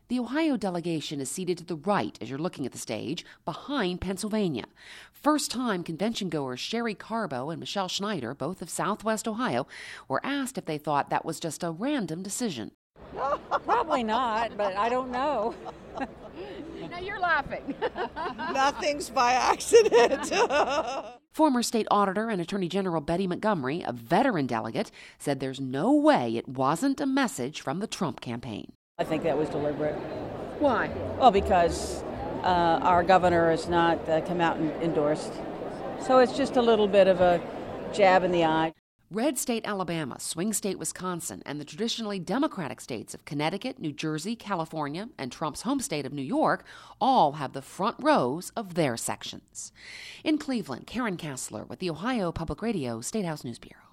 The Ohio delegation is seated to the right as you're looking at the stage, behind Pennsylvania. First-time convention-goers Sherry Carbo and Michelle Schneider, both of Southwest Ohio, were asked if they thought that was just a random decision. Probably not, but I don't know. Now you're laughing. Nothing's by accident. Former state auditor and Attorney General Betty Montgomery, a veteran delegate, said there's no way it wasn't a message from the Trump campaign. I think that was deliberate. Why? Well, because our governor has not come out and endorsed. So it's just a little bit of a jab in the eye. Red state Alabama, swing state Wisconsin, and the traditionally Democratic states of Connecticut, New Jersey, California, and Trump's home state of New York all have the front rows of their sections. In Cleveland, Karen Kassler with the Ohio Public Radio State House News Bureau.